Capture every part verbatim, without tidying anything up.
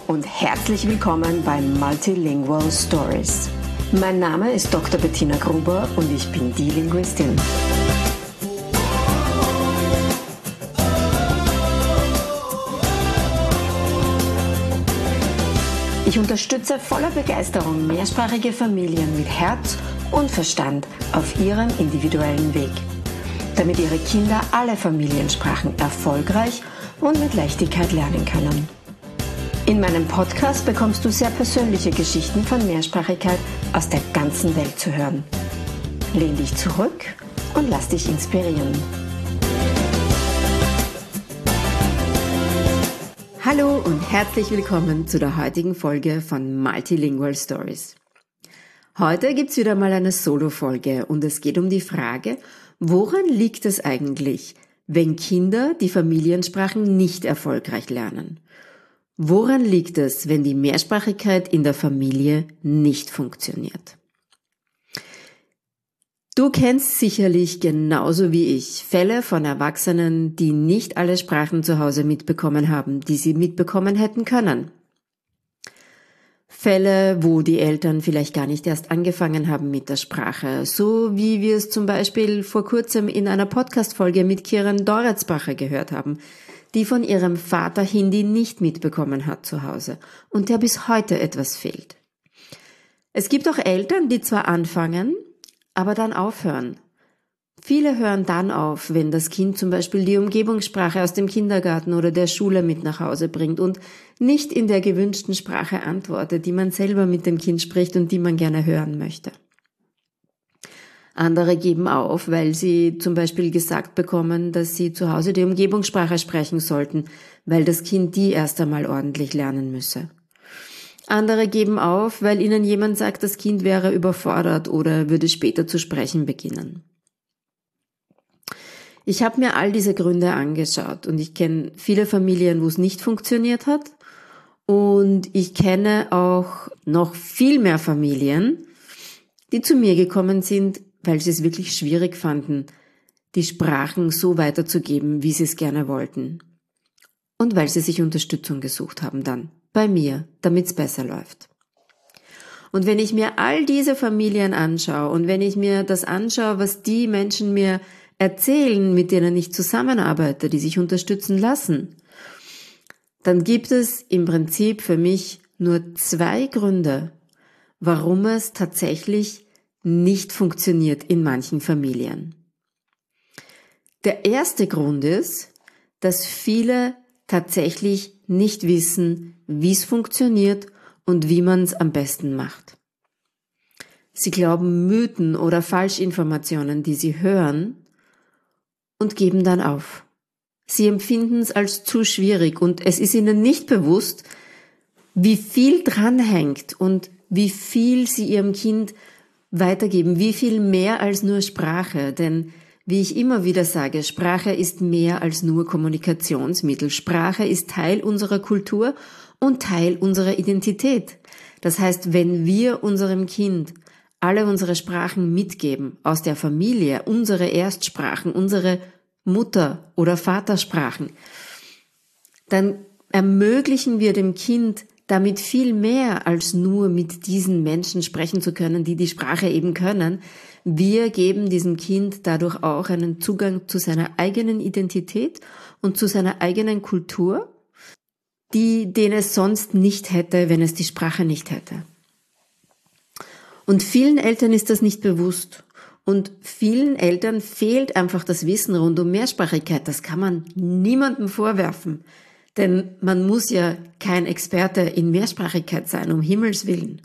und herzlich willkommen bei Multilingual Stories. Mein Name ist Doktor Bettina Gruber und ich bin die Linguistin. Ich unterstütze voller Begeisterung mehrsprachige Familien mit Herz und Verstand auf ihrem individuellen Weg, damit ihre Kinder alle Familiensprachen erfolgreich und mit Leichtigkeit lernen können. In meinem Podcast bekommst du sehr persönliche Geschichten von Mehrsprachigkeit aus der ganzen Welt zu hören. Lehn dich zurück und lass dich inspirieren. Hallo und herzlich willkommen zu der heutigen Folge von Multilingual Stories. Heute gibt's wieder mal eine Solo-Folge und es geht um die Frage, woran liegt es eigentlich, wenn Kinder die Familiensprachen nicht erfolgreich lernen? Woran liegt es, wenn die Mehrsprachigkeit in der Familie nicht funktioniert? Du kennst sicherlich genauso wie ich Fälle von Erwachsenen, die nicht alle Sprachen zu Hause mitbekommen haben, die sie mitbekommen hätten können. Fälle, wo die Eltern vielleicht gar nicht erst angefangen haben mit der Sprache, so wie wir es zum Beispiel vor kurzem in einer Podcast-Folge mit Kiran Doretsbacher gehört haben, die von ihrem Vater Hindi nicht mitbekommen hat zu Hause und der bis heute etwas fehlt. Es gibt auch Eltern, die zwar anfangen, aber dann aufhören. Viele hören dann auf, wenn das Kind zum Beispiel die Umgebungssprache aus dem Kindergarten oder der Schule mit nach Hause bringt und nicht in der gewünschten Sprache antwortet, die man selber mit dem Kind spricht und die man gerne hören möchte. Andere geben auf, weil sie zum Beispiel gesagt bekommen, dass sie zu Hause die Umgebungssprache sprechen sollten, weil das Kind die erst einmal ordentlich lernen müsse. Andere geben auf, weil ihnen jemand sagt, das Kind wäre überfordert oder würde später zu sprechen beginnen. Ich habe mir all diese Gründe angeschaut und ich kenne viele Familien, wo es nicht funktioniert hat und ich kenne auch noch viel mehr Familien, die zu mir gekommen sind, weil sie es wirklich schwierig fanden, die Sprachen so weiterzugeben, wie sie es gerne wollten und weil sie sich Unterstützung gesucht haben dann bei mir, damit es besser läuft. Und wenn ich mir all diese Familien anschaue und wenn ich mir das anschaue, was die Menschen mir erzählen, mit denen ich zusammenarbeite, die sich unterstützen lassen, dann gibt es im Prinzip für mich nur zwei Gründe, warum es tatsächlich nicht funktioniert in manchen Familien. Der erste Grund ist, dass viele tatsächlich nicht wissen, wie es funktioniert und wie man es am besten macht. Sie glauben Mythen oder Falschinformationen, die sie hören, und geben dann auf. Sie empfinden es als zu schwierig und es ist ihnen nicht bewusst, wie viel dranhängt und wie viel sie ihrem Kind weitergeben, wie viel mehr als nur Sprache, denn wie ich immer wieder sage, Sprache ist mehr als nur Kommunikationsmittel. Sprache ist Teil unserer Kultur und Teil unserer Identität. Das heißt, wenn wir unserem Kind alle unsere Sprachen mitgeben, aus der Familie, unsere Erstsprachen, unsere Mutter- oder Vatersprachen, dann ermöglichen wir dem Kind damit viel mehr als nur mit diesen Menschen sprechen zu können, die die Sprache eben können. Wir geben diesem Kind dadurch auch einen Zugang zu seiner eigenen Identität und zu seiner eigenen Kultur, die, den es sonst nicht hätte, wenn es die Sprache nicht hätte. Und vielen Eltern ist das nicht bewusst. Und vielen Eltern fehlt einfach das Wissen rund um Mehrsprachigkeit. Das kann man niemandem vorwerfen. Denn man muss ja kein Experte in Mehrsprachigkeit sein, um Himmels Willen.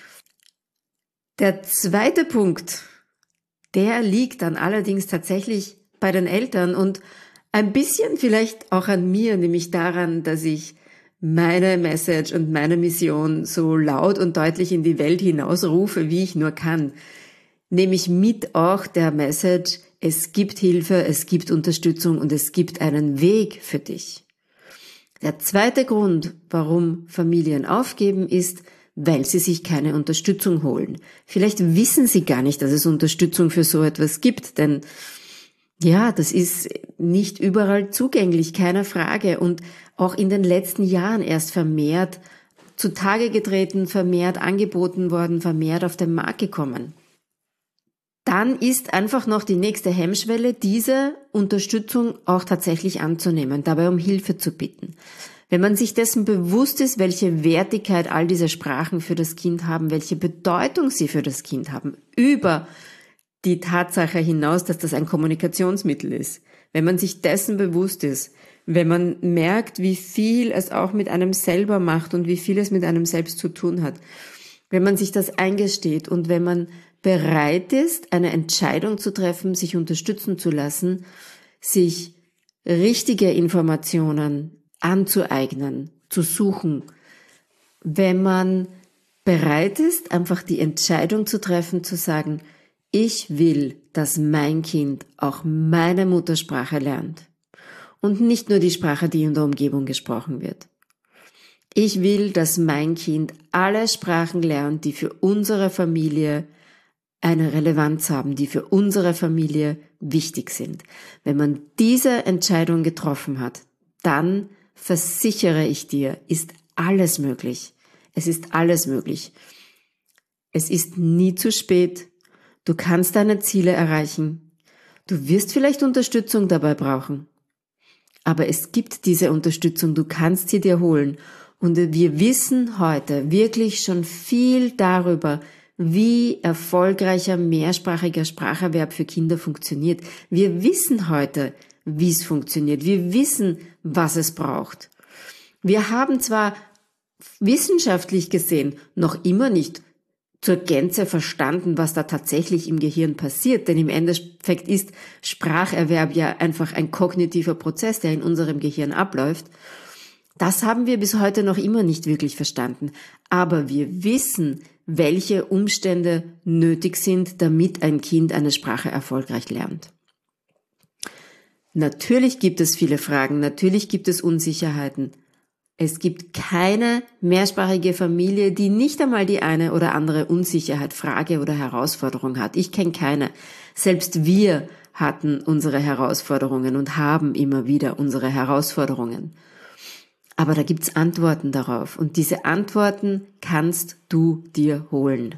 Der zweite Punkt, der liegt dann allerdings tatsächlich bei den Eltern und ein bisschen vielleicht auch an mir, nämlich daran, dass ich meine Message und meine Mission so laut und deutlich in die Welt hinausrufe, wie ich nur kann. Nämlich mit auch der Message, es gibt Hilfe, es gibt Unterstützung und es gibt einen Weg für dich. Der zweite Grund, warum Familien aufgeben, ist, weil sie sich keine Unterstützung holen. Vielleicht wissen sie gar nicht, dass es Unterstützung für so etwas gibt, denn ja, das ist nicht überall zugänglich, keine Frage. Und auch in den letzten Jahren erst vermehrt zutage getreten, vermehrt angeboten worden, vermehrt auf den Markt gekommen. Dann ist einfach noch die nächste Hemmschwelle, diese Unterstützung auch tatsächlich anzunehmen, dabei um Hilfe zu bitten. Wenn man sich dessen bewusst ist, welche Wertigkeit all diese Sprachen für das Kind haben, welche Bedeutung sie für das Kind haben, über die Tatsache hinaus, dass das ein Kommunikationsmittel ist. Wenn man sich dessen bewusst ist, wenn man merkt, wie viel es auch mit einem selber macht und wie viel es mit einem selbst zu tun hat, wenn man sich das eingesteht und wenn man bereit ist, eine Entscheidung zu treffen, sich unterstützen zu lassen, sich richtige Informationen anzueignen, zu suchen, wenn man bereit ist, einfach die Entscheidung zu treffen, zu sagen, ich will, dass mein Kind auch meine Muttersprache lernt und nicht nur die Sprache, die in der Umgebung gesprochen wird. Ich will, dass mein Kind alle Sprachen lernt, die für unsere Familie eine Relevanz haben, die für unsere Familie wichtig sind. Wenn man diese Entscheidung getroffen hat, dann versichere ich dir, ist alles möglich. Es ist alles möglich. Es ist nie zu spät. Du kannst deine Ziele erreichen. Du wirst vielleicht Unterstützung dabei brauchen. Aber es gibt diese Unterstützung, du kannst sie dir holen. Und wir wissen heute wirklich schon viel darüber, wie erfolgreicher mehrsprachiger Spracherwerb für Kinder funktioniert. Wir wissen heute, wie es funktioniert. Wir wissen, was es braucht. Wir haben zwar wissenschaftlich gesehen noch immer nicht zur Gänze verstanden, was da tatsächlich im Gehirn passiert, denn im Endeffekt ist Spracherwerb ja einfach ein kognitiver Prozess, der in unserem Gehirn abläuft. Das haben wir bis heute noch immer nicht wirklich verstanden. Aber wir wissen, welche Umstände nötig sind, damit ein Kind eine Sprache erfolgreich lernt. Natürlich gibt es viele Fragen, natürlich gibt es Unsicherheiten. Es gibt keine mehrsprachige Familie, die nicht einmal die eine oder andere Unsicherheit, Frage oder Herausforderung hat. Ich kenne keine. Selbst wir hatten unsere Herausforderungen und haben immer wieder unsere Herausforderungen. Aber da gibt's Antworten darauf und diese Antworten kannst du dir holen.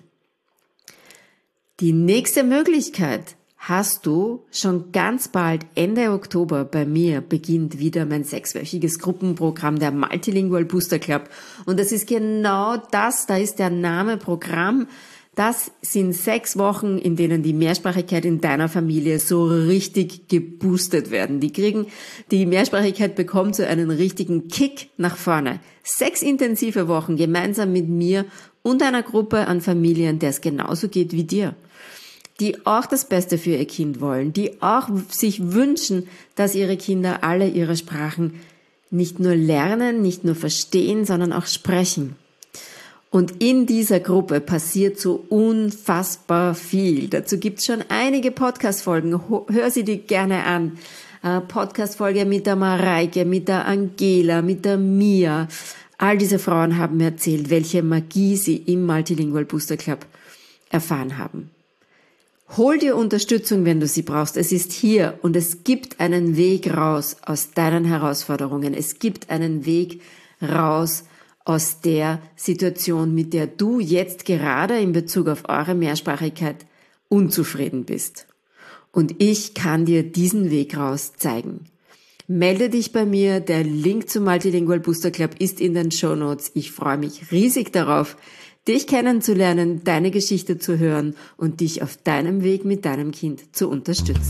Die nächste Möglichkeit hast du schon ganz bald. Ende Oktober bei mir beginnt wieder mein sechswöchiges Gruppenprogramm, der Multilingual Booster Club. Und das ist genau das, da ist der Name Programm. Das sind sechs Wochen, in denen die Mehrsprachigkeit in deiner Familie so richtig geboostet werden. Die kriegen, die Mehrsprachigkeit bekommt so einen richtigen Kick nach vorne. Sechs intensive Wochen gemeinsam mit mir und einer Gruppe an Familien, der es genauso geht wie dir, die auch das Beste für ihr Kind wollen, die auch sich wünschen, dass ihre Kinder alle ihre Sprachen nicht nur lernen, nicht nur verstehen, sondern auch sprechen. Und in dieser Gruppe passiert so unfassbar viel. Dazu gibt's schon einige Podcast-Folgen. Hör sie dir gerne an. Äh, Podcast-Folge mit der Mareike, mit der Angela, mit der Mia. All diese Frauen haben mir erzählt, welche Magie sie im Multilingual Booster Club erfahren haben. Hol dir Unterstützung, wenn du sie brauchst. Es ist hier und es gibt einen Weg raus aus deinen Herausforderungen. Es gibt einen Weg raus aus der Situation, mit der du jetzt gerade in Bezug auf eure Mehrsprachigkeit unzufrieden bist. Und ich kann dir diesen Weg raus zeigen. Melde dich bei mir. Der Link zum Multilingual Booster Club ist in den Shownotes. Ich freue mich riesig darauf, dich kennenzulernen, deine Geschichte zu hören und dich auf deinem Weg mit deinem Kind zu unterstützen.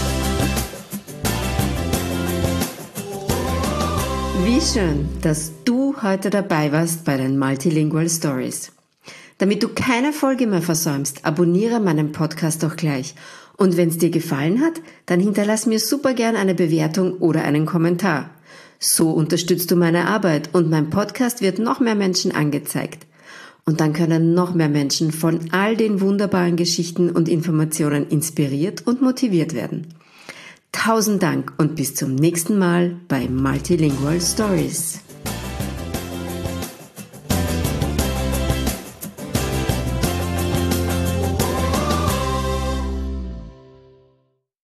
Wie schön, dass du heute dabei warst bei den Multilingual Stories. Damit du keine Folge mehr versäumst, abonniere meinen Podcast doch gleich. Und wenn es dir gefallen hat, dann hinterlass mir super gern eine Bewertung oder einen Kommentar. So unterstützt du meine Arbeit und mein Podcast wird noch mehr Menschen angezeigt. Und dann können noch mehr Menschen von all den wunderbaren Geschichten und Informationen inspiriert und motiviert werden. Tausend Dank und bis zum nächsten Mal bei Multilingual Stories.